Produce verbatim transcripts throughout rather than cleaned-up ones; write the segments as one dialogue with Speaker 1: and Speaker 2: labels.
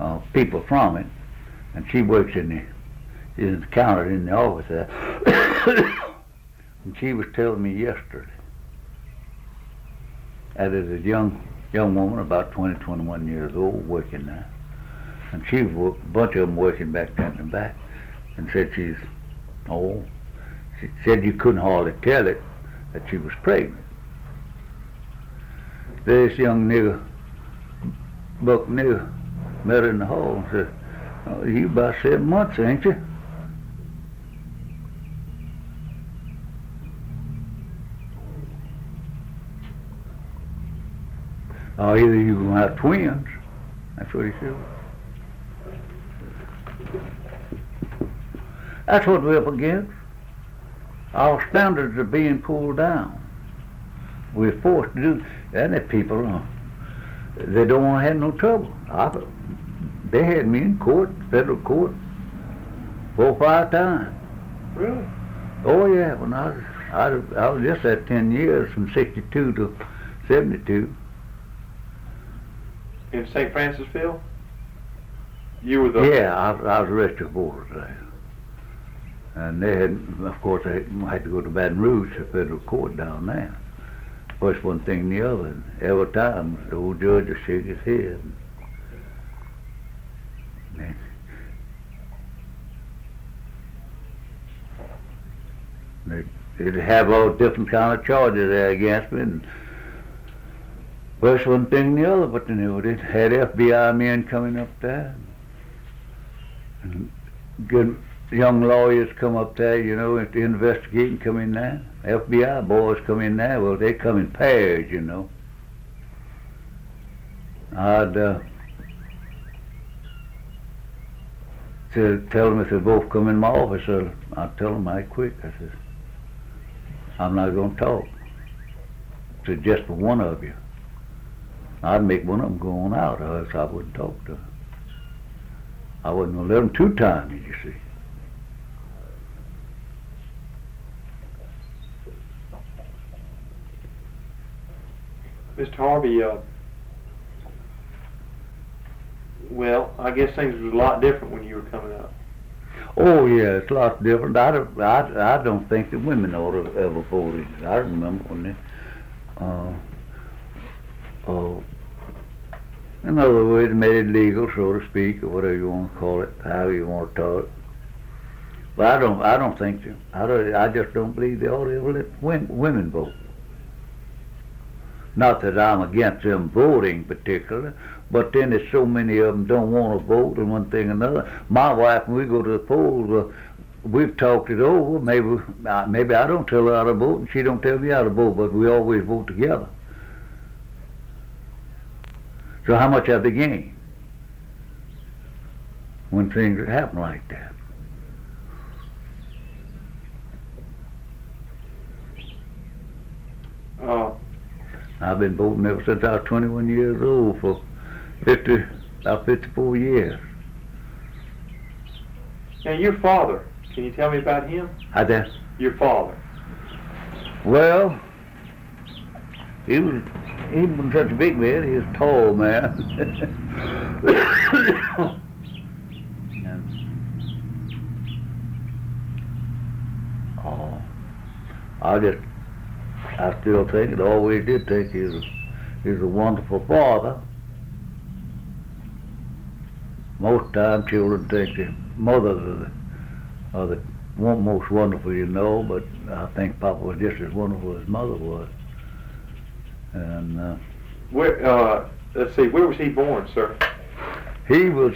Speaker 1: uh, people from it, and she works in the in the counter in the office there. And she was telling me yesterday that is a young young woman about twenty, twenty-one years old working there, and she was a bunch of them working back there in the back, and said she's oh, she said you couldn't hardly tell it that she was pregnant. This young nigger, buck nigger, met her in the hall and said, oh, you about seven months, ain't you? Or either you gonna have twins. That's what he said. That's what we're up against. Our standards are being pulled down. We're forced to do, and the people, uh, they don't want to have no trouble. I, they had me in court, federal court, four or five times.
Speaker 2: Really?
Speaker 1: Oh yeah, when I was, I was, I was just at ten years, from sixty-two to seventy-two.
Speaker 2: In Saint Francisville? You were the...
Speaker 1: Yeah, I, I was arrested for it there. And they had, of course, they had to go to Baton Rouge to federal court down there. First one thing and the other. And every time the old judge would shake his head. And they, they'd have all different kind of charges there against me. And first one thing and the other, but they knew it. Had F B I men coming up there. And good young lawyers come up there, you know, to investigate and come in there. F B I boys come in there. Well, they come in pairs, you know. I'd uh, to tell them if they both come in my office, uh, I'd tell them right quick. I said, I'm not going to talk. I said, just for one of you. I'd make one of them go on out, or else I wouldn't talk to her. I wasn't going to let them two-time me, you see.
Speaker 2: Mister Harvey, uh, well, I guess things was a lot different when you were coming up.
Speaker 1: Oh yeah, it's a lot different. I don't, I, I don't think the women ought to ever voted. I remember when they, uh, uh, in other words, made it legal, so to speak, or whatever you want to call it, however you want to call it. But I don't, I don't think that. I don't, I just don't believe they ought to ever let women vote. Not that I'm against them voting particularly, but then there's so many of them don't want to vote and one thing or another. My wife, when we go to the polls, uh, we've talked it over. Maybe, uh, maybe I don't tell her how to vote and she don't tell me how to vote, but we always vote together. So how much have they gained when things happen like that?
Speaker 2: Uh,
Speaker 1: I've been voting ever since I was twenty-one years old for fifty, about fifty-four years.
Speaker 2: Now, your father, can you tell me about him?
Speaker 1: I did.
Speaker 2: Your father.
Speaker 1: Well, he was, he wasn't such a big man. He was a tall man. and, oh, I just, I still think, and always did think, he was a, he was a wonderful father. Most time children think the mothers are the, are the one most wonderful you know, but I think Papa was just as wonderful as Mother was. And uh,
Speaker 2: where? Uh, let's see. Where was he born, sir?
Speaker 1: He was.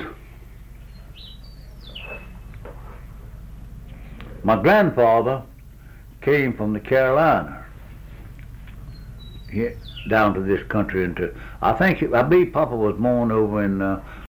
Speaker 1: My grandfather came from the Carolinas. He, down to this country into. I think I believe Papa was born over in uh,